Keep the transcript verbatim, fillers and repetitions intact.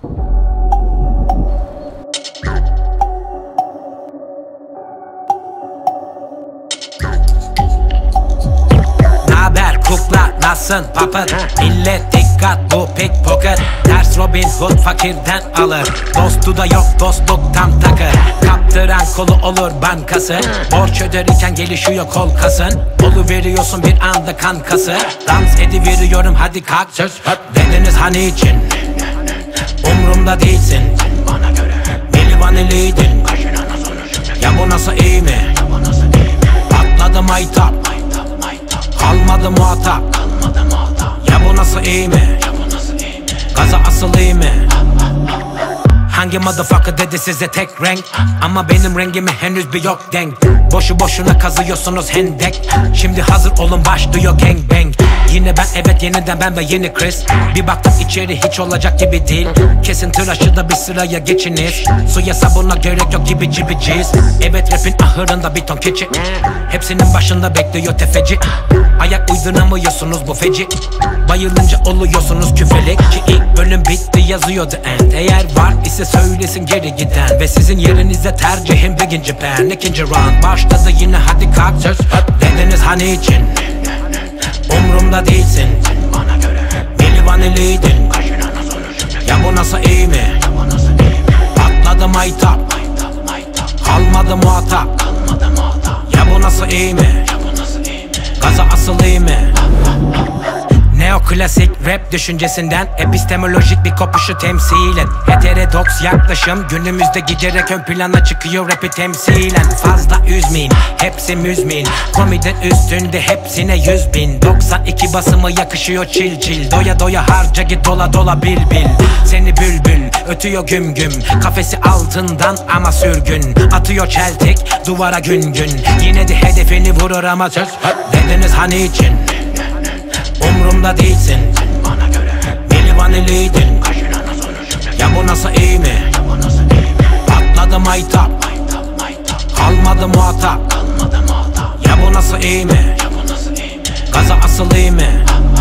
Naber kukla, nasılsın papıt? Millet dikkat, bu pickpocket. Ters Robin Hood fakirden alır. Dostu da yok, dostluk tam takır. Kaptıran kolu olur bankası. Borç öderken gelişiyor kol kasın. Oluveriyorsun bir anda kankası. Dans ediveriyorum hadi kalk söz. Dediniz hani için umrumda değilsin. Bana göre Milli Vanilliydin. Ya bu nasıl iyi mi? Patladı maytap, kalmadı muhatap. Ya bu nasıl iyi mi? Gaza asıl iyi mi? Hangi motherfucker dedi size tek renk? Ama benim rengime henüz bir yok denk. Boşu boşuna kazıyorsunuz hendek. Şimdi hazır olun başlıyor gangbang. Yine ben evet yeniden ben ve yeni Chris. Bir baktım içeri hiç olacak gibi değil. Kesin tıraşı da bir sıraya geçiniz. Suya sabuna gerek yok gibi cibiciyiz. Evet rapin ahırında bir ton keçi. Hepsinin başında bekliyor tefeci. Ayak uyduramıyorsunuz bu feci. Bayılınca oluyorsunuz küfelik. Ki ilk bölüm bitti yazıyordu end. Eğer var ise söylesin geri giden. Ve sizin yerinizde tercihim birinci ben. İkinci round başladı yine hadi kalk söz. Dediniz hani için umrumda değilsin. Bana göre Milli Vanilliydin. Ya bu nasıl iyi mi? Patladı maytap, kalmadı muhatap. Ya bu nasıl iyi mi? Gaza asıl iyi mi? Neoklasik rap düşüncesinden epistemolojik bir kopuşu temsilen. Heterodoks yaklaşım günümüzde giderek ön plana çıkıyor rapi temsilen. Fazla üzmeyin, hepsi müzmin. Komiden üstünde hepsine yüz bin. doksan iki basımı yakışıyor çil çil. Doya doya harca git dola dola bil bil. Seni bülbül ötüyor güm güm. Kafesi altından ama sürgün. Atıyor çeltik duvara gün gün. Yine de hedefini vurur ama söz. Dediniz hani için umrumda değilsin. Bana göre Milli Vanilliydin. Ya bu nasıl iyi mi? Patladı maytap, kalmadı muhatap. Ya bu nasıl iyi mi? Gaza asıl iyi mi?